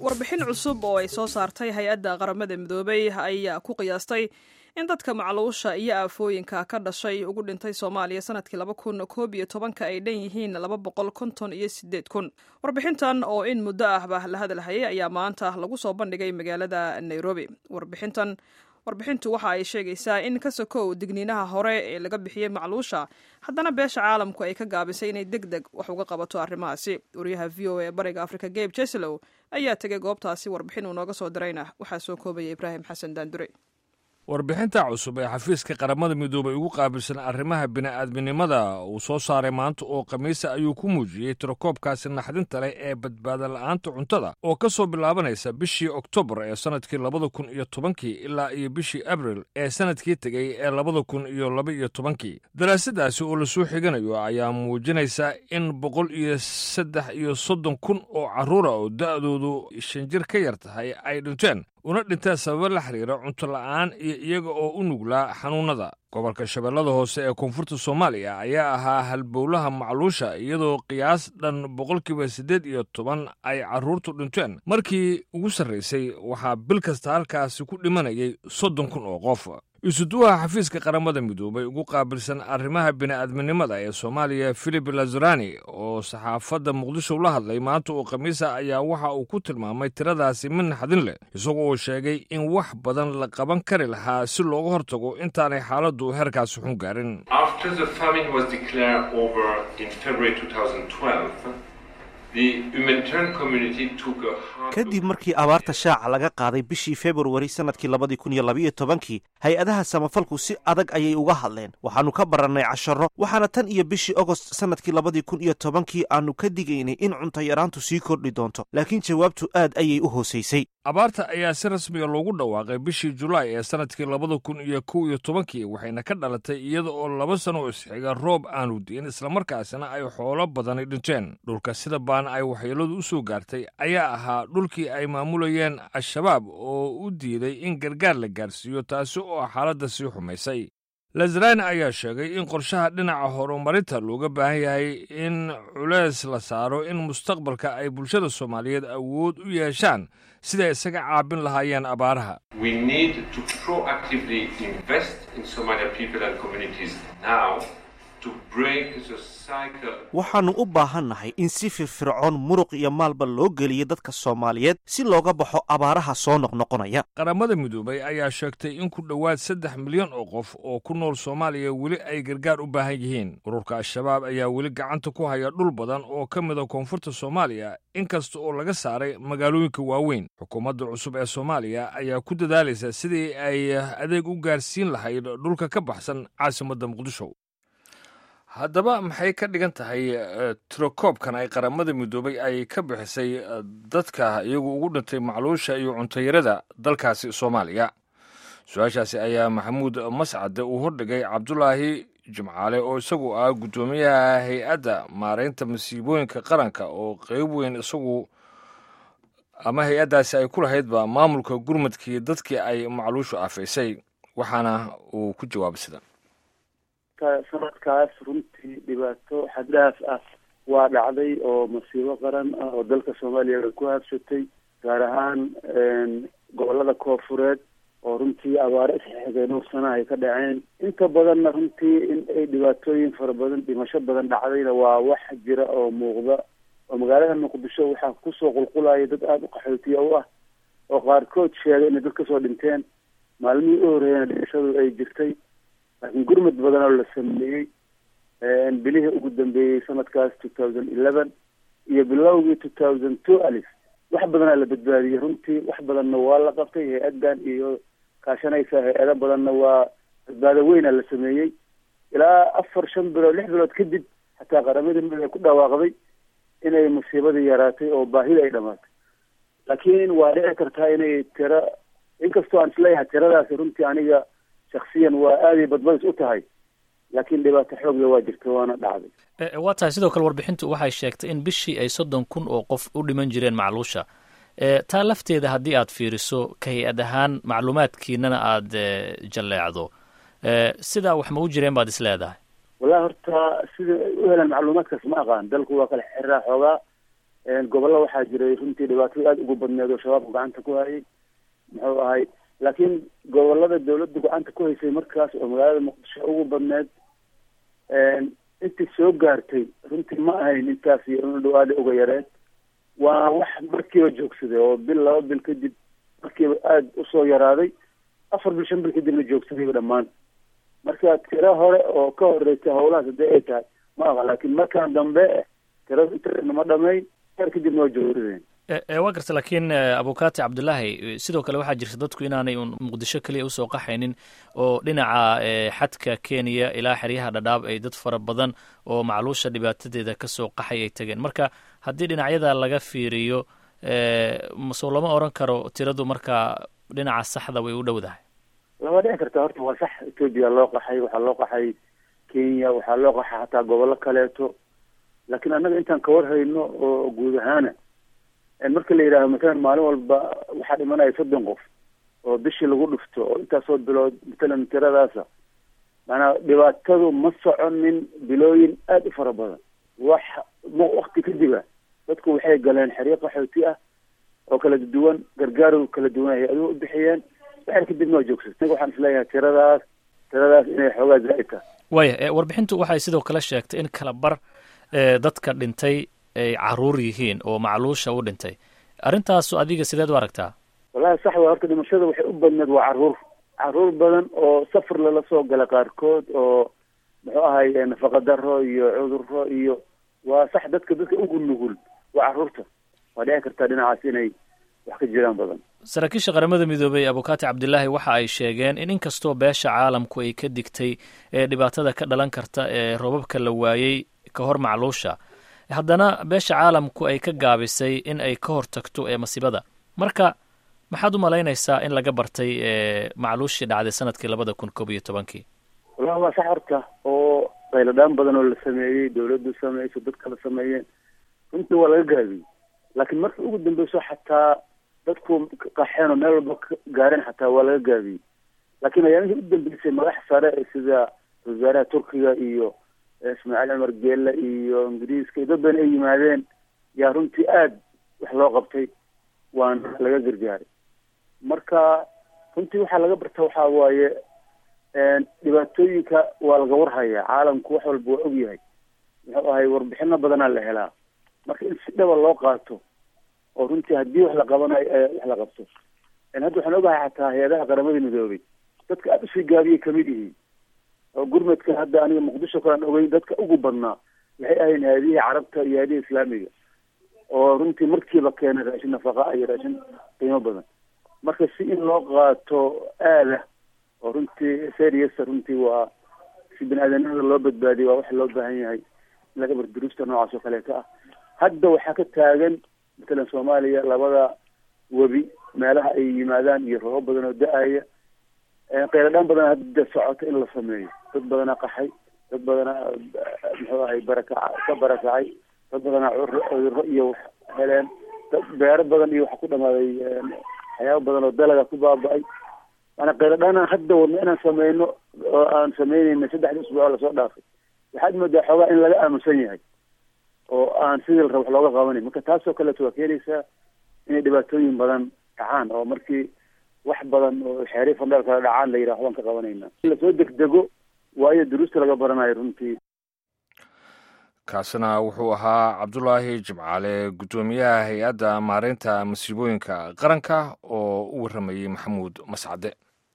warbixin cusub oo ay soo saartay hay-adda qaramada midoobay ayaa ku qiyaastay in dadka macluusha iyo aafooyinka ka dhashay ugu dhintay soomaaliya sanadkii 2011 ay dhan yihiin 258,000. warbixintan oo in muddo ahba la hadalhayay ayaa maanta lagu soo bandhigay magaalada nairobi. warbixintu waxa ay sheegaysaa in ka sokow digniinaha hore ee laga bixiyey macluusha haddana beesha caalamku ay ka gaabisay inay deg deg wax uga qabato arrimahaasi. wariyaha v o a bariga africa gabe jeslow ayaa tegay goobtaasi. warbixin uu nooga soo dirayna waxaa soo koobaya ibraahim xasan daandure. warbixinta cusub ee xafiiska qaramada midoobay ugu qaabilsan arrimaha bini'aadminimada uu soo saaray maanta oo khamiisa ayuu ku muujiyey tirakoobkaasi naxdinta leh ee badbaada la'aanta cuntada oo ka soo bilaabanaysa bishii oktoobar ee sannadkii 2010 ilaa iyo bishii abril ee sannadkii tegey ee 2012. daraasadaasi oo lasoo xiganayo ayaa muujinaysa in 133,000 oo carruura oo da'doodu 5 jir ka yar tahay ay dhinteen una dhinteen sababo la xiriira cunto la'aan iyo iyaga oo u nuglaa xanuunnada. gobolka shabeellada hoose ee koonfurta soomaaliya ayaa ahaa halbowlaha macluusha iyadoo qiyaas dhan 8% ay carruurtu dhinteen. markii ugu sarraysay waxaa bil kasta halkaasi ku dhimanayay 30,000 oo qof. isuduwaha xafiiska qaramada midoobay ugu qaabilsan arrimaha bini'aadminimada ee soomaaliya Philip Lazarani oo saxaafadda muqdisho la hadlay maanta oo khamiisa ayaa waxa uu ku tilmaamay tiradaasi mid naxdin leh, isagoo uu sheegay in wax badan la qaban kari lahaa si looga hortago intaanay xaaladdu heerkaasi xun gaarin. kadib markii abaarta shaaca laga qaaday bishii februari sannadkii 2012 hay-adaha samafalku si adag ayay uga hadleen. waxaannu ka barannay casharro, waxaana tan iyo bishii ogost sannadkii 2010 aannu ka digaynay in cuntayaraantu sii kordhi doonto, laakiin jawaabtu aad ayay u hoosaysay. abaarta ayaa si rasmiga loogu dhawaaqay bishii julaay ee sannadkii 2011 waxayna ka dhalatay iyada oo 2 sano isxiga roob aanu di'in islamarkaasina ay xoolo badani dhinteen. dhulka sida baan ay waxyeeladu u soo gaartay ayaa ahaa dhulkii ay maamulayeen al-shabaab oo u diiday in gargaar la gaarsiiyo, taasi oo xaaladda sii xumaysay. lazarani ayaa sheegay in qorshaha dhinaca horumarinta looga baahan yahay in culeys la saaro in mustaqbalka ay bulshada soomaaliyeed awood u yeeshaan siday isaga caabin lahaayeen abaaraha. waxaannu u baahannahay in si firfircoon muruq iyo maalba loo geliyo dadka soomaaliyeed si looga baxo abaaraha soo noqnoqonaya. qaramada midoobay ayaa sheegtay in ku dhowaad 3 milyan oo qof oo ku nool soomaaliya weli ay gargaar u baahan yihiin. ururka al-shabaab ayaa weli gacanta ku haya dhul badan oo ka mida koonfurta soomaaliya, inkasta oo laga saaray magaalooyinka waaweyn. xukuumadda cusub ee soomaaliya ayaa ku dadaalaysa sidii ay adeeg u gaarsiin lahayd dhulka ka baxsan caasimadda muqdisho. haddaba maxay ka dhigan tahay tirakoobkan ay qaramada midoobay ay ka bixisay dadka iyagu ugu dhintay macluusha iyo cuntayarada dalkaasi soomaaliya? su-aashaasi ayaa maxamuud mascade uu hordhigay cabdulaahi jimcaale oo isagu ah guddoomiyaha hay-adda maaraynta masiibooyinka qaranka oo qayb weyn isagu ama hay-addaasi ay ku lahaydba maamulka gurmadkii dadkii ay macluushu aafaysay, waxaana uu ku jawaabay sida sanadkaas runtii dhibaato xaddaaf ah waa dhacday oo masiibo qaran ah oo dalka soomaaliya ku habsatay, gaar ahaan gobolada koonfureed oo runtii abaaro isxigay dhowr sana ay ka dhaceen. inta badanna runtii in ay dhibaatooyin fara badan, dhimasho badan dhacdayna waa wax jira oo muuqda. oo magaalada muqdisho waxaa kusoo qulqulaya dad aada u qaxootiya u ah oo qaarkood sheegay inay dad kasoo dhinteen maalmihii u horeeyana dhimashadu ay jirtay, laakiin gurmad badan oo la sameeyey bilihii ugu dambeeyey sanadkaas 2011 iyo bilowgii 2002 wax badanaa la badbaadiyey. runtii wax badanna waa la qabtay. hay-addan iyo kaashanaysa hay-ado badanna waa badbaado weyna la sameeyey. ilaa 4-5 bilood 6 bilood kadib xataa qaramada midoobay ku dhawaaqday inay musiibadii yaraatay oo baahida ay dhamaatay. laakiin waa dhici kartaa inay tiro, inkastoo aan isleeyahay tiradaasi runtii aniga shaksiyan waa aaday badbadis u tahay, laakiin dhibaato xoogla waa jirta waana dhacday. waa tahay sidoo kale warbixintu waxay sheegtay in bishii ay 30,000 oo qof u dhiman jireen macluusha. taa lafteeda haddii aad fiiriso ka hay-ad ahaan macluumaadkiinana aad jalleecdo, sidaa wax ma u jireen baad is leedahay? wallahi horta sida u helaan macluumaadkaas ma aqaan. dalku waa kala xiraa xoogaa, gobollo waxaa jiray runtii dhibaatada aada ugu badneed oo shabaabku gacanta ku hayay muxuu ahay laakiin gobolada dawladda gacanta ku haysay markaas oo magaalada muqdisho ugu badneed intii soo gaartay runtii ma ahayn intaas iyo in dhawaada uga yareed waa wax markiiba joogsaday oo bil 2 bil kadib markiiba aada usoo yaraaday 4 bil 5 bil kadibna joogsadayba dhammaan marka tiro hore oo ka horreysay howlahaas haddii ay tahay ma aha laakiin markaan dambe tirada inta ma dhamayn kadibna waa joogsadeen waa garta laakiin abukaati cabdulaahi sidoo kale waxaa jirta dadku inaanay muqdisho keliya usoo qaxaynin oo dhinaca xadka kenya ilaa xeryaha dhadhaab ay dad fara badan oo macluusha dhibaatadeeda kasoo qaxay ay tageen marka haddii dhinacyada laga fiiriyo soo lama oran karo tiradu marka dhinaca saxda way u dhowdahay lama dhici karta horta waa sax etoobiya loo qaxay waxaa loo qaxay kenya waxaa loo qaxay hataa gobollo kaleeto laakiin annaga intaan ka warhayno oo guud ahaana marka la yidhaaho matalan maalin walba waxaa dhimanaya 30 qof oo bishii lagu dhufto oo intaasoo bilood matalan tiradaasa maanaa dhibaatadu ma soconin bilooyin aada u fara badan wakti kadiba dadku waxay galeen xeryo qaxooti ah oo kala duwan gargaar kala duwan ay u bixiyeen waxay kadibna waa joogsatay waxaan isleeyahay tiradaas inay xoogaa zaa'id tahay waaya warbixintu waxay sidoo kale sheegtay in kala bar dadka dhintay ay caruur yihiin oo macluusha u dhintay arrintaasu adiga sideed u aragtaa wallahi sax waa horta dhimashada waxay u badneed waa caruur badan oo safar lala soo gala qaarkood oo muxuu ahay nafaqa daro iyo cudurro iyo waa sax dadka ugu nugul waa caruurta waa dhici kartaa dhinacaas inay wax ka jiraan badan saraakiisha qaramada midoobay abukaati cabdilaahi waxa ay sheegeen in inkastoo beesha caalamku ay ka digtay dhibaatada ka dhalan karta ee roobabka la waayey ka hor macluusha haddana beesha caalamku ay ka gaabisay in ay ka hortagto masiibada marka maxaad u malaynaysaa in laga bartay macluushii dhacday sanadkii 2011 wallahi waa sax horta oo qayladaan badan oo la sameeyey dawladdu sameeyso dadka la sameeyeen runtii waa laga gaabiyey laakiin marka ugu dambeyso xataa dadku qaxeen oo meel walba gaareen xataa waa laga gaabiyey laakiin ayaamihii u dambeysay madax sare sida wasaaraha turkiga iyo ismaaciil cumar geelle iyo ingiriiska iyo dad badan ay yimaadeen yaa runtii aada wax loo qabtay waana laga gargaaray marka runtii waxaa laga barta waxaa waaye dhibaatooyinka waa laga warhayaa caalamku wax walba waa ogyahay muxuu ahay warbixino badanaa la helaa marka in si dhaba loo qaato oo runtii haddii wax la qabanayo wax la qabto hadda waxaan ogahay xataa hay-adaha qaramada midoobay dadka aada usii gaabiyay kamid yihiin oo gurmadka hadda aniga muqdisho kalaan ogeyn dadka ugu badnaa waxay ahayn hay-adihii carabta iyo hay-adihii islaamiga oo runtii markiiba keenay raashin nafaqa iyo raashin qiimo badan marka si in loo qaato aada oo runtii seriasa runtii waa si bini-aadanimada loo badbaadiyo waa wax loo baahan yahay in laga bar duruusta noocaas oo kaleeta ah hadda waxaa ka taagan matalan soomaaliya labada webi meelaha ay yimaadaan iyo roobab badan oo da-aya qayladhaan badan hadda socota in la sameeyo dad badanaa qaxay dad badanaa muxuu ahay ka barakacay dad badanaa cudurro iyo wax heleen dad beero badan iyo waxa ku dhamaaday waxyaaba badan oo dalaga ku baaba-ay maanaa qayladhaanaan hadda wadno inaan sameyno oo aan sameyneyna 3 usbuuc lasoo dhaafay waxaad moodaa xoogaa in laga aamusan yahay oo aan sidii la rabo wax looga qabanayn marka taasoo kaleeto waa keenaysaa inay dhibaatooyin badan dhacaan oo markii wax badan oo xeeri fandheer kala dhacaan la yidhaha waxbaan ka qabanayna in lasoo degdego waayo duruusta laga baranayo runtii kaasina wuxuu ahaa cabdulaahi jimcaale guddoomiyaha hay-adda maareynta masiibooyinka qaranka oo u warramayey maxamuud mascade